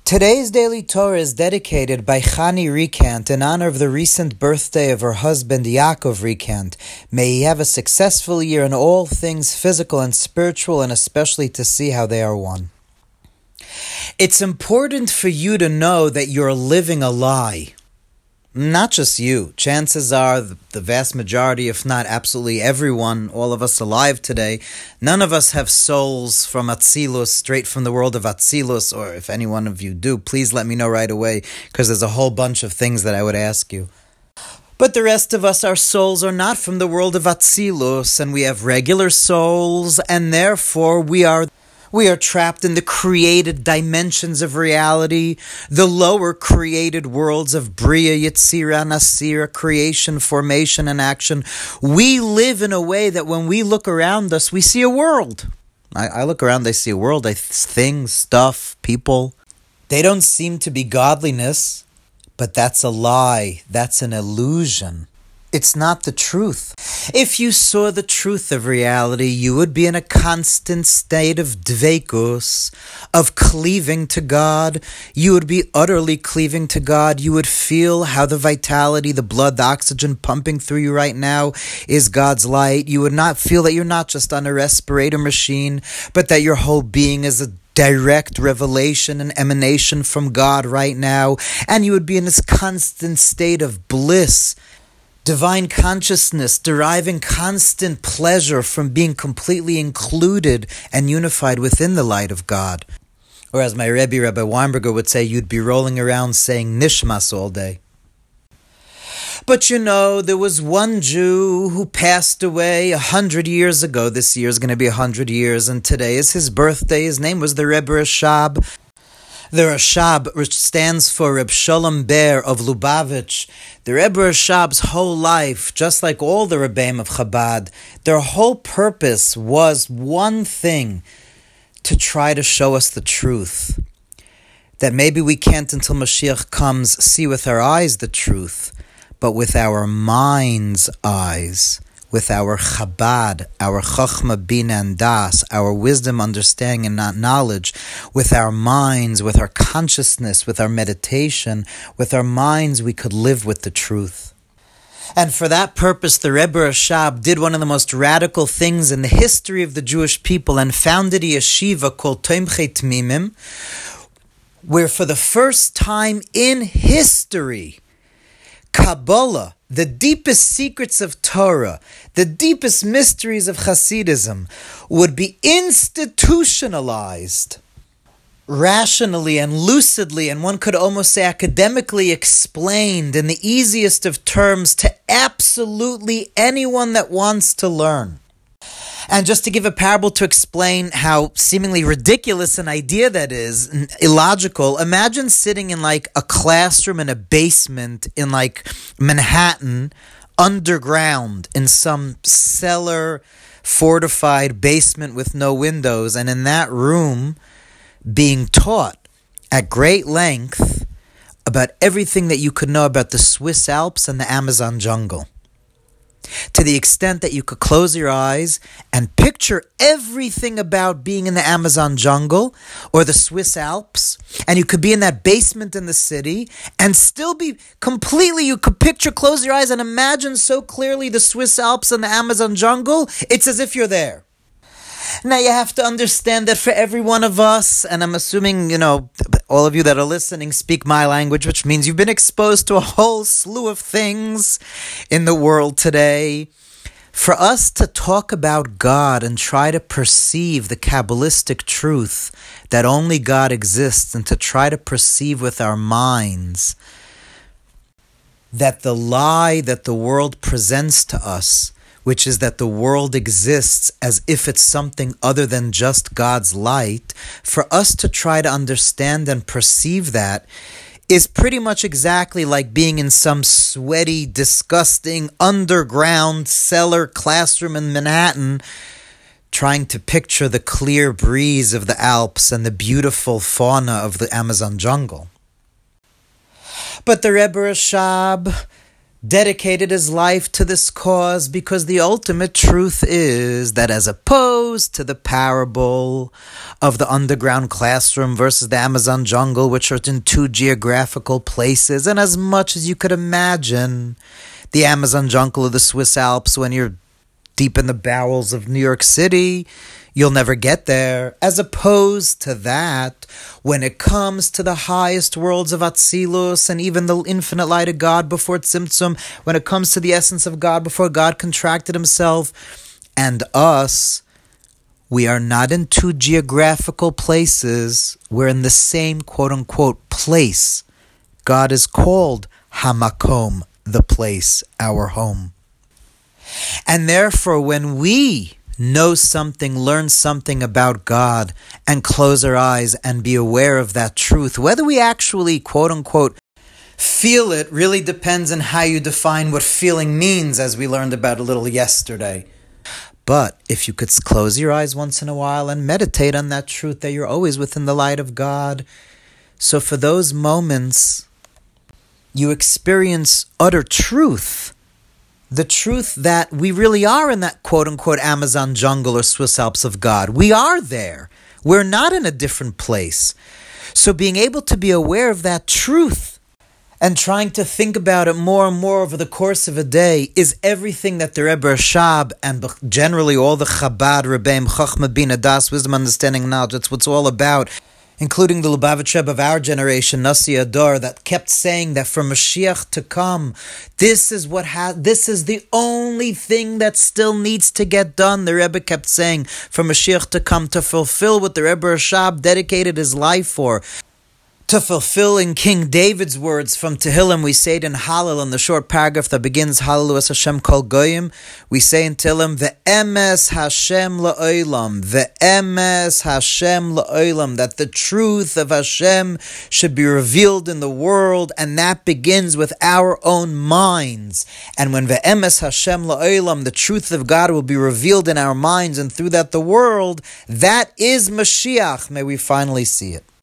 Today's Daily Torah is dedicated by Chani Rekant in honor of the recent birthday of her husband Yaakov Rekant. May he have a successful year in all things physical and spiritual, and especially to see how they are one. It's important for you to know that you're living a lie. Not just you. Chances are the vast majority, if not absolutely everyone, all of us alive today, none of us have souls from Atzilus, straight from the world of Atzilus, or if any one of you do, please let me know right away, because there's a whole bunch of things that I would ask you. But the rest of us, our souls are not from the world of Atzilus, and we have regular souls, and therefore we are trapped in the created dimensions of reality, the lower created worlds of Bria, Yetzira, Nasira, creation, formation, and action. We live in a way that when we look around us, we see a world. I look around, I see a world, things, stuff, people. They don't seem to be godliness, but that's a lie. That's an illusion. It's not the truth. If you saw the truth of reality, you would be in a constant state of dveikus, of cleaving to God. You would be utterly cleaving to God. You would feel how the vitality, the blood, the oxygen pumping through you right now is God's light. You would not feel that you're not just on a respirator machine, but that your whole being is a direct revelation and emanation from God right now. And you would be in this constant state of bliss, divine consciousness, deriving constant pleasure from being completely included and unified within the light of God. Or as my Rebbe, Rabbi Weinberger, would say, you'd be rolling around saying Nishmas all day. But there was one Jew who passed away 100 years ago. This year is going to be 100 years, and today is his birthday. His name was the Rebbe Rashab. The Rashab, which stands for Reb Sholem Ber of Lubavitch. The Rebbe Rashab's whole life, just like all the Rebbeim of Chabad, their whole purpose was one thing: to try to show us the truth. That maybe we can't, until Mashiach comes, see with our eyes the truth, but with our mind's eyes, with our Chabad, our Chochmah, Bina, and Das, our wisdom, understanding, and not knowledge, with our minds, with our consciousness, with our meditation, with our minds, we could live with the truth. And for that purpose, the Rebbe Rashab did one of the most radical things in the history of the Jewish people and founded a yeshiva called Tomchei Tmimim, where for the first time in history, Kabbalah, the deepest secrets of Torah, the deepest mysteries of Hasidism, would be institutionalized, rationally and lucidly, and one could almost say academically explained in the easiest of terms to absolutely anyone that wants to learn. And just to give a parable to explain how seemingly ridiculous an idea that is, illogical, imagine sitting in like a classroom in a basement in like Manhattan, underground, in some cellar, fortified basement with no windows, and in that room being taught at great length about everything that you could know about the Swiss Alps and the Amazon jungle. To the extent that you could close your eyes and picture everything about being in the Amazon jungle or the Swiss Alps, and you could be in that basement in the city and still be completely, you could close your eyes and imagine so clearly the Swiss Alps and the Amazon jungle, it's as if you're there. Now you have to understand that for every one of us, and I'm assuming, all of you that are listening speak my language, which means you've been exposed to a whole slew of things in the world today. For us to talk about God and try to perceive the Kabbalistic truth that only God exists, and to try to perceive with our minds that the lie that the world presents to us, which is that the world exists as if it's something other than just God's light, for us to try to understand and perceive that is pretty much exactly like being in some sweaty, disgusting, underground cellar classroom in Manhattan, trying to picture the clear breeze of the Alps and the beautiful fauna of the Amazon jungle. But the Rebbe Rashab dedicated his life to this cause, because the ultimate truth is that, as opposed to the parable of the underground classroom versus the Amazon jungle, which are in two geographical places, and as much as you could imagine, the Amazon jungle or the Swiss Alps, when you're deep in the bowels of New York City, you'll never get there. As opposed to that, when it comes to the highest worlds of Atzilus and even the infinite light of God before Tzimtzum, when it comes to the essence of God before God contracted himself, and us, we are not in two geographical places. We're in the same quote-unquote place. God is called Hamakom, the place, our home. And therefore, when we know something, learn something about God, and close our eyes and be aware of that truth, whether we actually, quote-unquote, feel it really depends on how you define what feeling means, as we learned about a little yesterday. But if you could close your eyes once in a while and meditate on that truth that you're always within the light of God, so for those moments, you experience utter truth. The truth that we really are in that quote-unquote Amazon jungle or Swiss Alps of God. We are there. We're not in a different place. So being able to be aware of that truth and trying to think about it more and more over the course of a day is everything that the Rebbe Rashab and generally all the Chabad, Rebbeim, Chochmah, Bina, Das, wisdom, understanding, knowledge, that's what it's all about, including the Lubavitch Rebbe of our generation, Nasi Ador, that kept saying that for Mashiach to come, this is the only thing that still needs to get done. The Rebbe kept saying for Mashiach to come, to fulfill what the Rebbe Rashab dedicated his life for. To fulfill, in King David's words from Tehillim, we say it in Hallel, in the short paragraph that begins Hallelu es Hashem kol goyim, we say in Tehillim, Ve'emes Hashem la'olam, Ve'emes Hashem la'olam, that the truth of Hashem should be revealed in the world, and that begins with our own minds. And when Ve'emes Hashem la'olam, the truth of God will be revealed in our minds, and through that the world, that is Mashiach. May we finally see it.